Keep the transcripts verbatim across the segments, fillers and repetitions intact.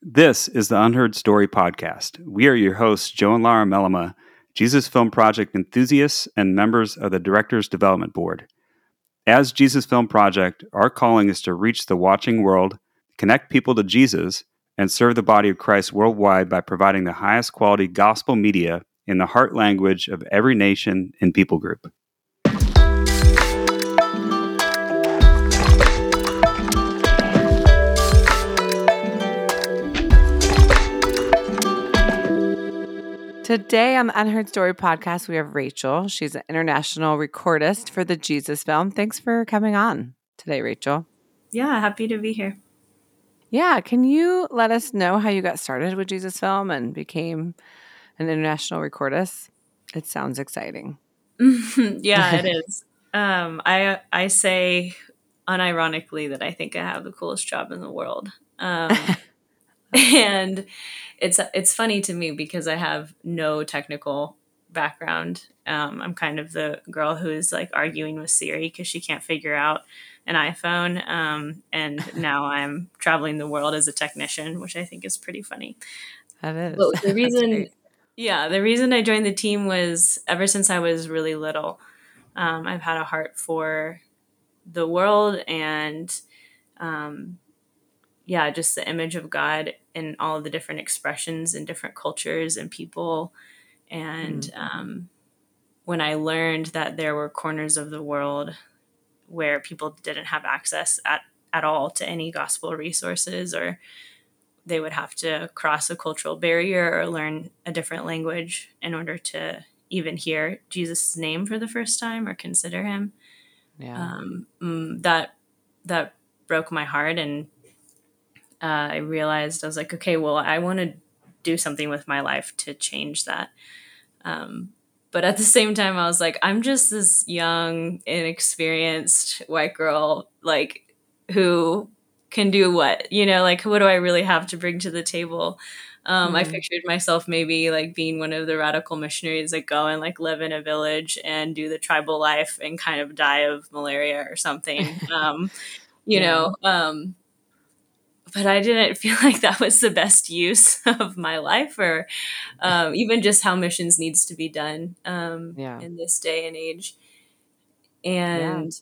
This is the Unheard Story Podcast. We are your hosts, Joe and Laura Melema, Jesus Film Project enthusiasts and members of the Directors Development Board. As Jesus Film Project, our calling is to reach the watching world, connect people to Jesus, and serve the body of Christ worldwide by providing the highest quality gospel media in the heart language of every nation and people group. Today on the Unheard Story Podcast, we have Rachel. She's an international recordist for the Jesus Film. Thanks for coming on today, Rachel. Yeah, happy to be here. Yeah, can you let us know how you got started with Jesus Film and became an international recordist? It sounds exciting. Yeah, it is. Um, I I say unironically that I think I have the coolest job in the world. Um, and it's it's funny to me because I have no technical background. Um, I'm kind of the girl who is like arguing with Siri because she can't figure out an iPhone. Um, and now I'm traveling the world as a technician, which I think is pretty funny. That is. But the reason, yeah, the reason I joined the team was ever since I was really little, um, I've had a heart for the world and, um, yeah, just the image of God in all of the different expressions in different cultures and people. And mm. um, when I learned that there were corners of the world where people didn't have access at, at all to any gospel resources, or they would have to cross a cultural barrier or learn a different language in order to even hear Jesus' name for the first time or consider him. Yeah. Um, that, that broke my heart. And uh, I realized I was like, okay, well, I want to do something with my life to change that. Um, but at the same time, I was like, I'm just this young, inexperienced white girl, like, who can do what, you know, like, what do I really have to bring to the table? Um, mm-hmm. I pictured myself maybe like being one of the radical missionaries that go and like live in a village and do the tribal life and kind of die of malaria or something, um, you yeah. know, um, but I didn't feel like that was the best use of my life or um, even just how missions needs to be done um, yeah. in this day and age. And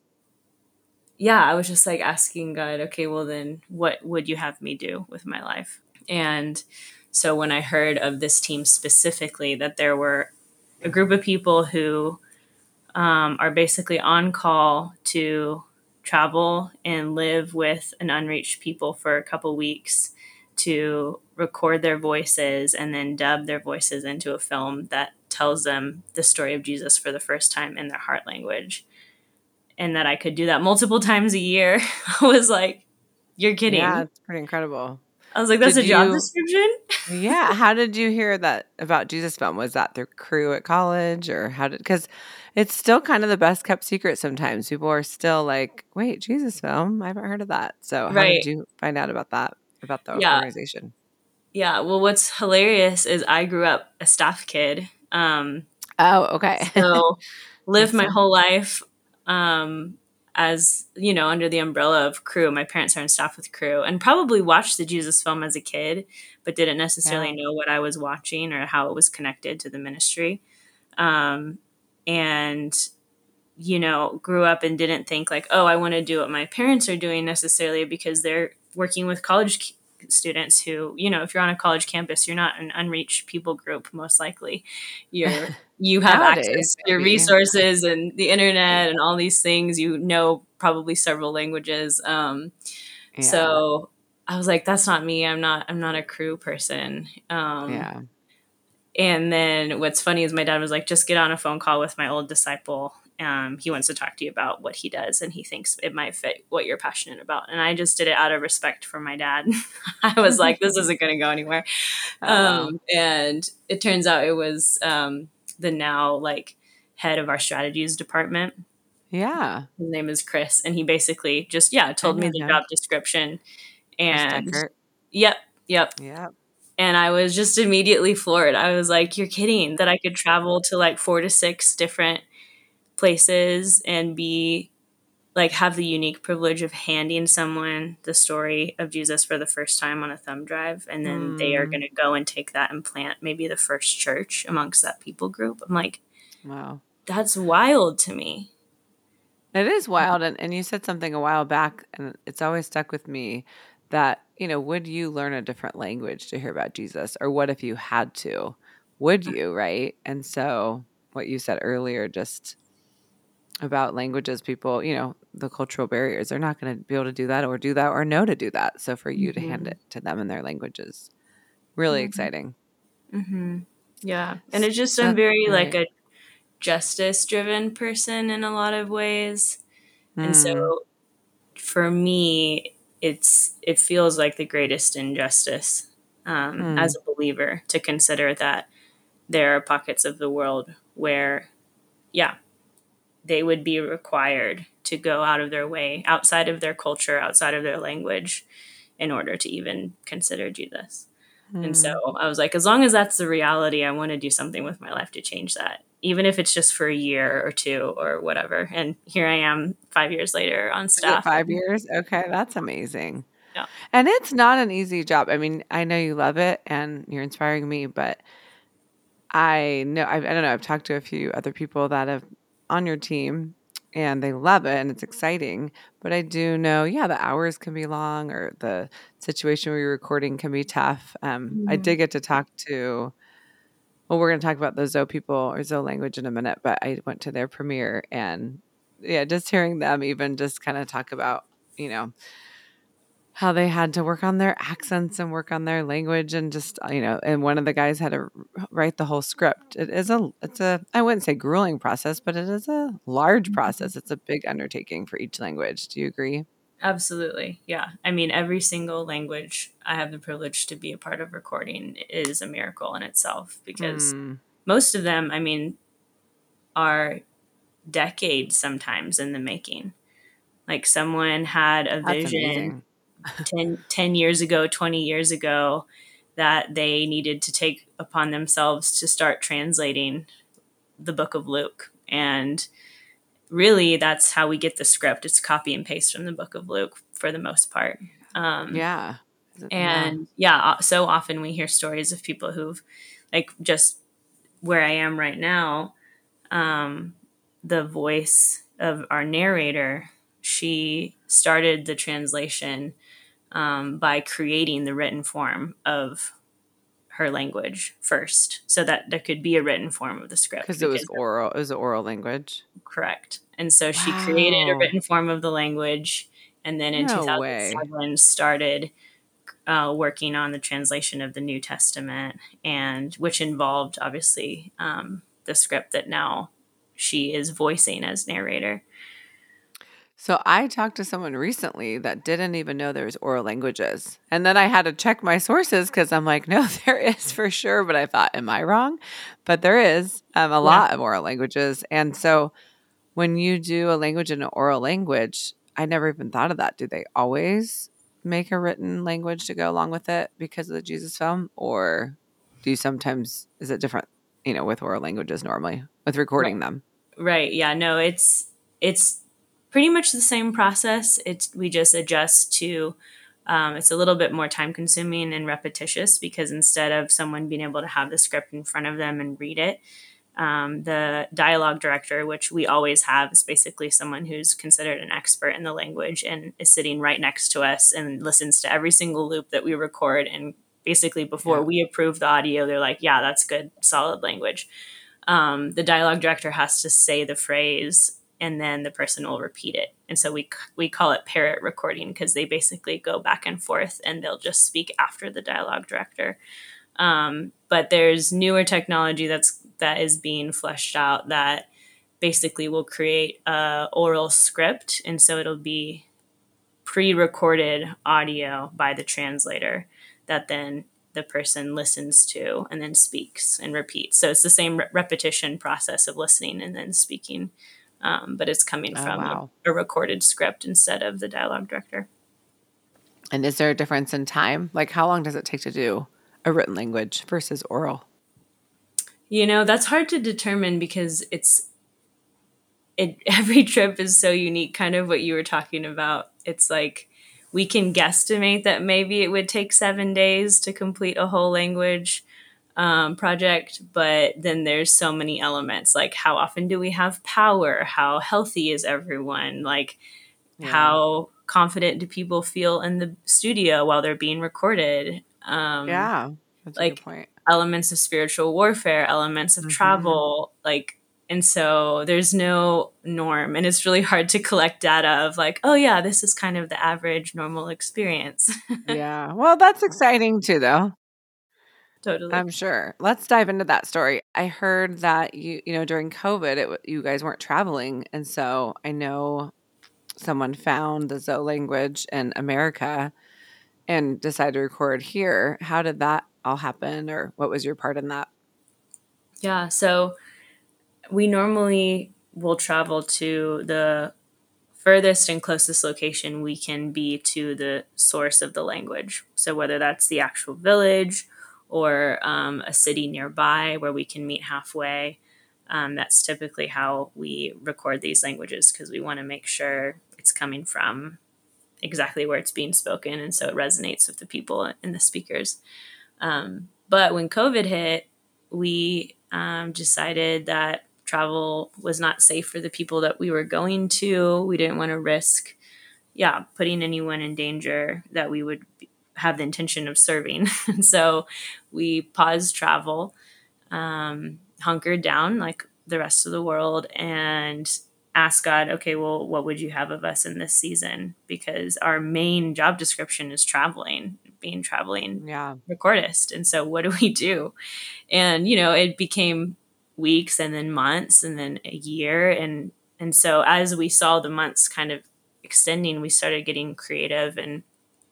yeah. yeah, I was just like asking God, okay, well then what would you have me do with my life? And so when I heard of this team specifically, that there were a group of people who um, are basically on call to travel and live with an unreached people for a couple weeks to record their voices and then dub their voices into a film that tells them the story of Jesus for the first time in their heart language. And that I could do that multiple times a year. I was like, you're kidding. Yeah, it's pretty incredible. I was like, that's did a job you, description? Yeah. How did you hear that about Jesus Film? Was that through crew at college or how did, because it's still kind of the best kept secret sometimes. People are still like, wait, Jesus Film? I haven't heard of that. So how right. did you find out about that, about the yeah. organization? Yeah. Well, what's hilarious is I grew up a staff kid. Um, oh, okay. So lived my whole life um, as, you know, under the umbrella of Crew. My parents are on staff with Crew and probably watched the Jesus Film as a kid, but didn't necessarily yeah. know what I was watching or how it was connected to the ministry. Um, and, you know, grew up and didn't think like, oh, I want to do what my parents are doing necessarily because they're working with college students who, you know, if you're on a college campus, you're not an unreached people group, most likely. You're you have Nowadays, access to your resources and the internet and all these things. You know, probably several languages. Um, yeah. So I was like, that's not me. I'm not. I'm not a Crew person. Um, yeah. And then what's funny is my dad was like, just get on a phone call with my old disciple. Um, he wants to talk to you about what he does and he thinks it might fit what you're passionate about. And I just did it out of respect for my dad. I was like, this isn't going to go anywhere. Oh, um, wow. And it turns out it was um, the now like head of our strategies department. Yeah. His name is Chris. And he basically just, yeah, told me the him. job description. And yep, yep. Yep. And I was just immediately floored. I was like, you're kidding that I could travel to like four to six different places and be like have the unique privilege of handing someone the story of Jesus for the first time on a thumb drive, and then mm. they are going to go and take that and plant maybe the first church amongst that people group. I'm like, wow, that's wild to me. It is wild. And, and you said something a while back, and it's always stuck with me, that, you know, would you learn a different language to hear about Jesus? Or what if you had to? Would you, right? And so what you said earlier, just about languages, people, you know, the cultural barriers, they're not going to be able to do that or do that or know to do that. So for you mm-hmm. to hand it to them in their languages, really mm-hmm. exciting. Mm-hmm. Yeah. And it's just, I'm very right. like a justice driven person in a lot of ways. Mm. And so for me, it's, it feels like the greatest injustice um, mm. as a believer to consider that there are pockets of the world where, yeah, they would be required to go out of their way, outside of their culture, outside of their language, in order to even consider Jesus. Mm. And so I was like, as long as that's the reality, I want to do something with my life to change that, even if it's just for a year or two or whatever. And here I am five years later on staff. Five years? Okay, that's amazing. Yeah. And it's not an easy job. I mean, I know you love it and you're inspiring me, but I know, I, I don't know, I've talked to a few other people that have on your team and they love it and it's exciting, but I do know, yeah, the hours can be long or the situation where you're recording can be tough. Um, mm-hmm. I did get to talk to, well, we're going to talk about the Zoe people or Zoe language in a minute, but I went to their premiere and yeah, just hearing them even just kind of talk about, you know, how they had to work on their accents and work on their language and just, you know, and one of the guys had to write the whole script. It is a, it's a, I wouldn't say grueling process, but it is a large process. It's a big undertaking for each language. Do you agree? Absolutely. Yeah. I mean, every single language I have the privilege to be a part of recording is a miracle in itself because mm. most of them, I mean, are decades sometimes in the making. Like someone had a That's vision amazing. ten, ten years ago, twenty years ago, that they needed to take upon themselves to start translating the book of Luke. And really, that's how we get the script. It's copy and paste from the book of Luke for the most part. Um, yeah. And yeah. yeah, so often we hear stories of people who've, like just where I am right now, um, the voice of our narrator, she started the translation um, by creating the written form of her language first, so that there could be a written form of the script. Because it was oral. It was an oral language. Correct. And so wow. she created a written form of the language, and then in no two thousand seven way. started uh, working on the translation of the New Testament, and which involved obviously um, the script that now she is voicing as narrator. So I talked to someone recently that didn't even know there was oral languages. And then I had to check my sources because I'm like, no, there is for sure. But I thought, am I wrong? But there is um, a yeah. lot of oral languages. And so when you do a language in an oral language, I never even thought of that. Do they always make a written language to go along with it because of the Jesus film? Or do you sometimes, is it different, you know, with oral languages normally, with recording right. them? Right. Yeah, no, it's, it's, pretty much the same process. It's we just adjust to. Um, it's a little bit more time consuming and repetitious because instead of someone being able to have the script in front of them and read it, um, the dialogue director, which we always have, is basically someone who's considered an expert in the language and is sitting right next to us and listens to every single loop that we record. And basically, before yeah. we approve the audio, they're like, "Yeah, that's good, solid language." Um, the dialogue director has to say the phrase, and then the person will repeat it. And so we we call it parrot recording because they basically go back and forth and they'll just speak after the dialogue director. Um, but there's newer technology that's that is being fleshed out that basically will create a oral script. And so it'll be pre-recorded audio by the translator that then the person listens to and then speaks and repeats. So it's the same re- repetition process of listening and then speaking. Um, but it's coming oh, from wow. a, a recorded script instead of the dialogue director. And is there a difference in time? Like how long does it take to do a written language versus oral? You know, that's hard to determine because it's it every trip is so unique, kind of what you were talking about. It's like we can guesstimate that maybe it would take seven days to complete a whole language um, project, but then there's so many elements, like how often do we have power? How healthy is everyone? Like Yeah. how confident do people feel in the studio while they're being recorded? Um, Yeah. That's a like good point. elements of spiritual warfare, elements of Mhm. travel, like, and so there's no norm, and it's really hard to collect data of like, oh yeah, this is kind of the average normal experience. Yeah. Well, that's exciting too, though. Totally. I'm sure. Let's dive into that story. I heard that you, you know, during COVID, it, w- you guys weren't traveling, and so I know someone found the Zoe language in America and decided to record here. How did that all happen, or what was your part in that? Yeah, so we normally will travel to the furthest and closest location we can be to the source of the language. So whether that's the actual village or um, a city nearby where we can meet halfway, um, that's typically how we record these languages, because we want to make sure it's coming from exactly where it's being spoken, and so it resonates with the people and the speakers. Um, but when COVID hit, we um, decided that travel was not safe for the people that we were going to. We didn't want to risk, yeah, putting anyone in danger that we would have the intention of serving. And so we paused travel, um, hunkered down like the rest of the world, and asked God, okay, well, what would you have of us in this season? Because our main job description is traveling, being traveling Yeah. recordist. And so what do we do? And, you know, it became weeks and then months and then a year. And, and so as we saw the months kind of extending, we started getting creative, and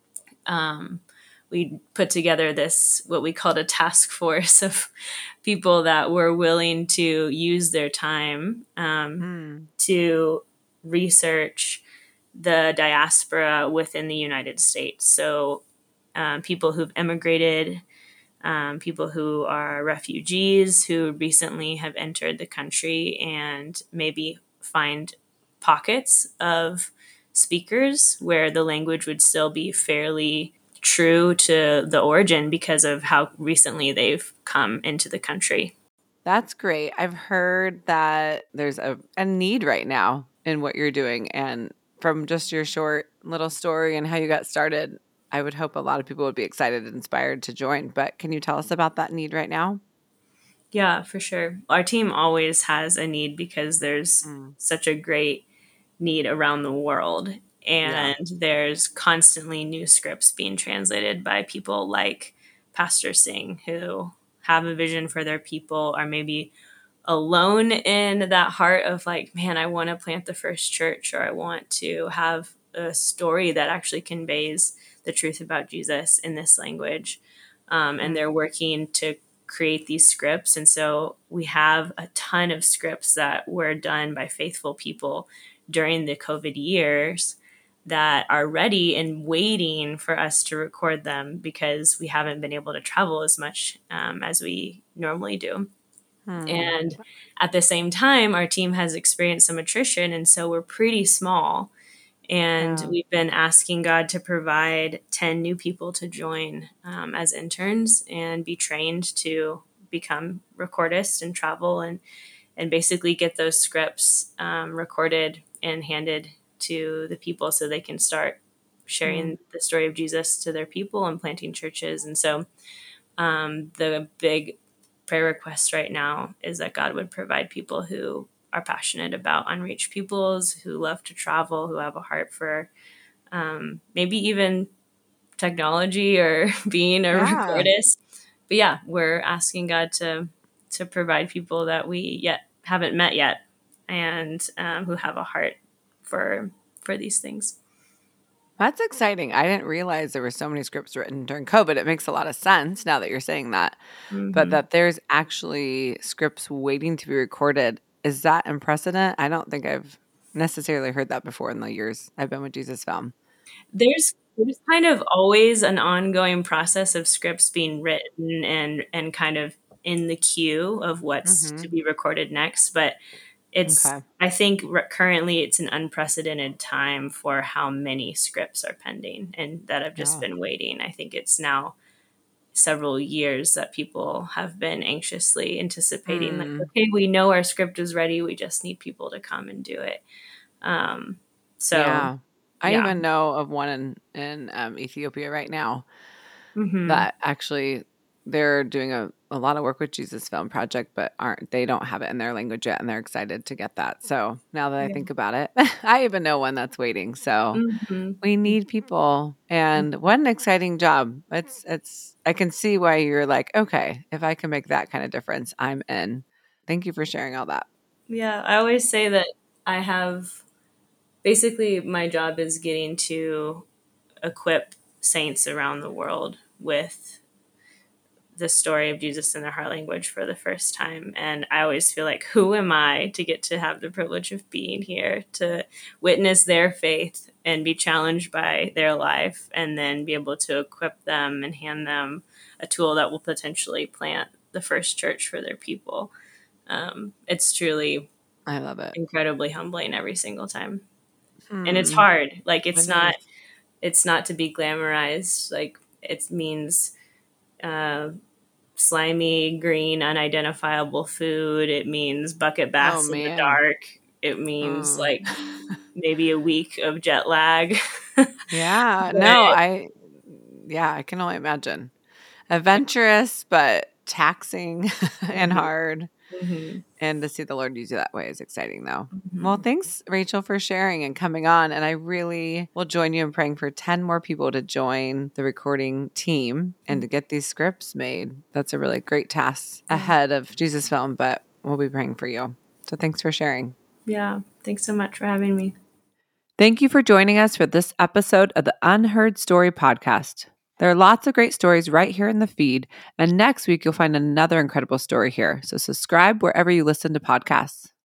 um, we put together this, what we called a task force of people that were willing to use their time um, Hmm. to research the diaspora within the United States. So um, people who've emigrated, um, people who are refugees who recently have entered the country, and maybe find pockets of speakers where the language would still be fairly true to the origin because of how recently they've come into the country. That's great. I've heard that there's a, a need right now in what you're doing. And from just your short little story and how you got started, I would hope a lot of people would be excited and inspired to join. But can you tell us about that need right now? Yeah, for sure. Our team always has a need because there's Mm. such a great need around the world. And Yeah. there's constantly new scripts being translated by people like Pastor Singh, who have a vision for their people, are maybe alone in that heart of like, man, I want to plant the first church, or I want to have a story that actually conveys the truth about Jesus in this language. Um, and Mm. they're working to create these scripts. And so we have a ton of scripts that were done by faithful people during the COVID years that are ready and waiting for us to record them, because we haven't been able to travel as much um, as we normally do. Hmm. And at the same time, our team has experienced some attrition, and so we're pretty small. And Yeah. we've been asking God to provide ten new people to join um, as interns and be trained to become recordists and travel, and and basically get those scripts um, recorded and handed to the people so they can start sharing Mm. the story of Jesus to their people and planting churches. And so um, the big prayer request right now is that God would provide people who are passionate about unreached peoples, who love to travel, who have a heart for um, maybe even technology or being a Yeah. recordist. But yeah, we're asking God to to provide people that we yet haven't met yet, and um, who have a heart for for these things. That's exciting. I didn't realize there were so many scripts written during COVID. It makes a lot of sense now that you're saying that. Mm-hmm. But that there's actually scripts waiting to be recorded. Is that unprecedented? I don't think I've necessarily heard that before in the years I've been with Jesus Film. There's there's kind of always an ongoing process of scripts being written and and kind of in the queue of what's Mm-hmm. to be recorded next, but it's, Okay. I think r- currently it's an unprecedented time for how many scripts are pending and that have just Yeah. been waiting. I think it's now several years that people have been anxiously anticipating, like, Mm. okay, we know our script is ready. We just need people to come and do it. Um, so Yeah. I yeah. even know of one in, in um, Ethiopia right now Mhm. that actually they're doing a, a lot of work with Jesus Film Project, but aren't they don't have it in their language yet, and they're excited to get that. So now that I Yeah. think about it, I even know one that's waiting. So Mhm. we need people, and what an exciting job! It's it's I can see why you're like, okay, if I can make that kind of difference, I'm in. Thank you for sharing all that. Yeah, I always say that I have basically my job is getting to equip saints around the world with the story of Jesus in their heart language for the first time. And I always feel like, who am I to get to have the privilege of being here to witness their faith and be challenged by their life and then be able to equip them and hand them a tool that will potentially plant the first church for their people. Um, it's truly I love it. incredibly humbling every single time. And it's Hmm. hard. Like it's It not, is. it's not to be glamorized. Like it means, uh, slimy, green, unidentifiable food. It means bucket Oh baths in the man. dark. It means Mm. like maybe a week of jet lag. Yeah. But No, I. Yeah, I can only imagine. Adventurous, but taxing and mhm, hard. mhm, And to see the Lord use you that way is exciting, though. Well, mhm. thanks, Rachel, for sharing and coming on. And I really will join you in praying for ten more people to join the recording team and to get these scripts made. That's a really great task ahead of Jesus Film, but we'll be praying for you. So thanks for sharing. Yeah. Thanks so much for having me. Thank you for joining us for this episode of the Unheard Story Podcast. There are lots of great stories right here in the feed, and next week you'll find another incredible story here. So subscribe wherever you listen to podcasts.